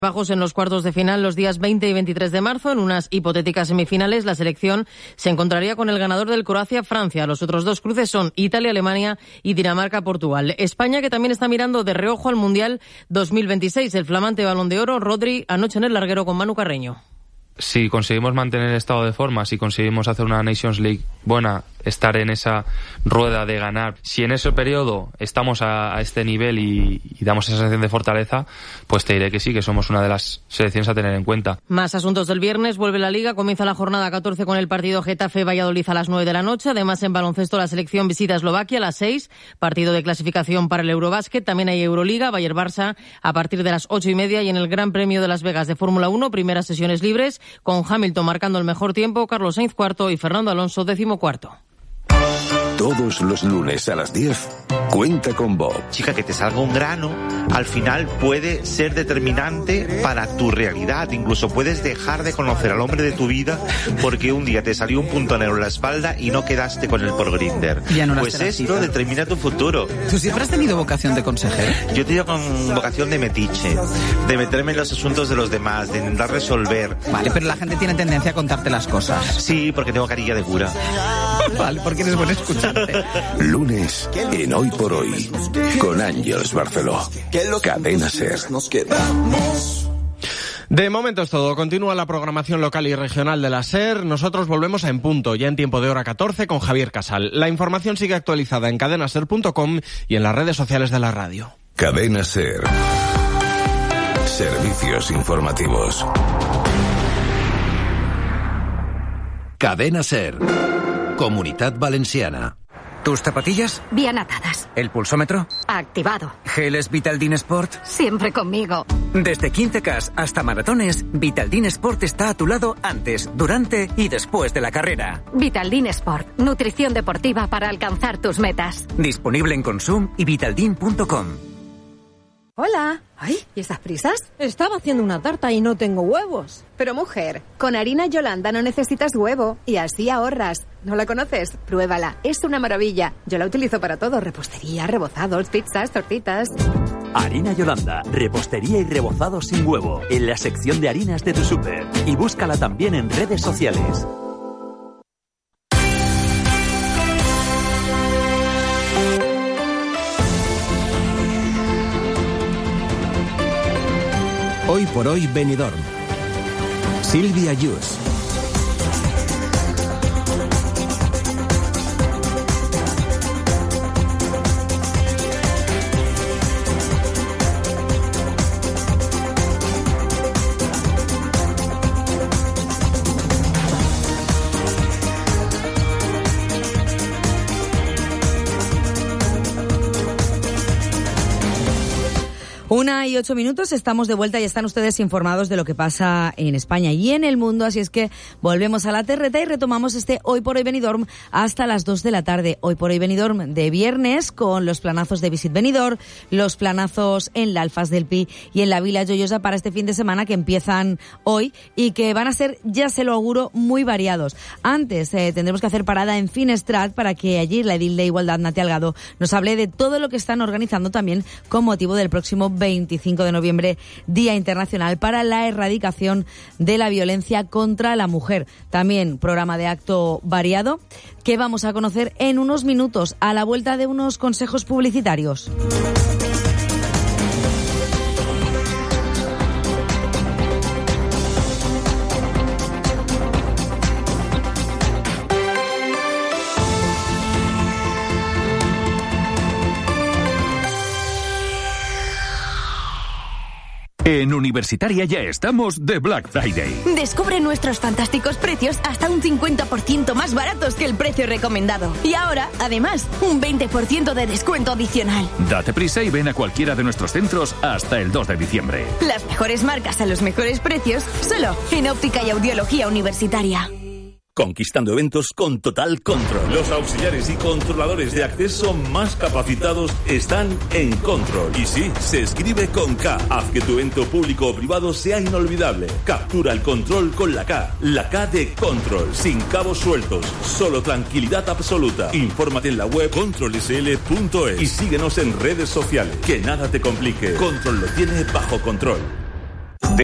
Bajos en los cuartos de final los días 20 y 23 de marzo. En unas hipotéticas semifinales, la selección se encontraría con el ganador del Croacia-Francia. Los otros dos cruces son Italia-Alemania y Dinamarca-Portugal. España, que también está mirando de reojo al Mundial 2026. El flamante Balón de Oro, Rodri, anoche en el larguero con Manu Carreño. Si conseguimos mantener el estado de forma, si conseguimos hacer una Nations League buena, estar en esa rueda de ganar, si en ese periodo estamos a este nivel y damos esa sensación de fortaleza, pues te diré que sí, que somos una de las selecciones a tener en cuenta. Más asuntos del viernes. Vuelve la Liga, comienza la jornada 14 con el partido Getafe-Valladolid a las 9 de la noche. Además, en baloncesto, la selección visita Eslovaquia a las 6, partido de clasificación para el Eurobásquet. También hay Euroliga, Bayern-Barça a partir de las 8:30, y en el Gran Premio de Las Vegas de Fórmula 1, primeras sesiones libres, con Hamilton marcando el mejor tiempo, Carlos Sainz cuarto y Fernando Alonso 14º. Todos los lunes a las 10, cuenta con Bob. Chica, que te salga un grano, al final puede ser determinante para tu realidad. Incluso puedes dejar de conocer al hombre de tu vida porque un día te salió un punto negro en la espalda y no quedaste con él por Grindr. Pues esto determina tu futuro. ¿Tú siempre has tenido vocación de consejero? Yo he tenido con vocación de metiche, de meterme en los asuntos de los demás, de intentar resolver. Vale, pero la gente tiene tendencia a contarte las cosas. Sí, porque tengo carilla de cura. Vale, porque eres buen escuchante. Lunes en Hoy por Hoy, con Ángeles Barceló. Cadena SER. De momento es todo. Continúa la programación local y regional de la SER. Nosotros volvemos a En Punto, ya en tiempo de hora 14, con Javier Casal. La información sigue actualizada en cadenaser.com y en las redes sociales de la radio. Cadena SER. Servicios informativos. Cadena SER. Comunitat Valenciana. ¿Tus zapatillas? Bien atadas. ¿El pulsómetro? Activado. ¿Geles Vitaldin Sport? Siempre conmigo. Desde 15K hasta maratones, Vitaldin Sport está a tu lado antes, durante y después de la carrera. Vitaldin Sport. Nutrición deportiva para alcanzar tus metas. Disponible en Consum y vitaldin.com. Hola. Ay, ¿y esas prisas? Estaba haciendo una tarta y no tengo huevos. Pero mujer, con harina Yolanda no necesitas huevo y así ahorras. ¿No la conoces? Pruébala, es una maravilla. Yo la utilizo para todo, repostería, rebozados, pizzas, tortitas. Harina Yolanda, repostería y rebozado sin huevo, en la sección de harinas de tu súper. Y búscala también en redes sociales. Hoy por hoy Benidorm. Silvia Yus. Una y 8 minutos, estamos de vuelta y están ustedes informados de lo que pasa en España y en el mundo, así es que volvemos a la terreta y retomamos este Hoy por Hoy Benidorm hasta las 2 de la tarde. Hoy por Hoy Benidorm de viernes, con los planazos de Visit Benidorm, los planazos en la Alfaz del Pi y en la Vila Joiosa para este fin de semana, que empiezan hoy y que van a ser, ya se lo auguro, muy variados. Antes tendremos que hacer parada en Finestrat para que allí la edil de Igualdad, Nati Algado, nos hable de todo lo que están organizando también con motivo del próximo 25 de noviembre, Día Internacional para la Erradicación de la Violencia contra la Mujer. También programa de acto variado que vamos a conocer en unos minutos a la vuelta de unos consejos publicitarios. En Universitaria ya estamos de Black Friday. Descubre nuestros fantásticos precios hasta un 50% más baratos que el precio recomendado. Y ahora, además, un 20% de descuento adicional. Date prisa y ven a cualquiera de nuestros centros hasta el 2 de diciembre. Las mejores marcas a los mejores precios, solo en Óptica y Audiología Universitaria. Conquistando eventos con total control. Los auxiliares y controladores de acceso más capacitados están en Control. Y sí, se escribe con K. Haz que tu evento público o privado sea inolvidable. Captura el control con la K. La K de Control. Sin cabos sueltos. Solo tranquilidad absoluta. Infórmate en la web controlsl.es y síguenos en redes sociales. Que nada te complique. Control lo tiene bajo control.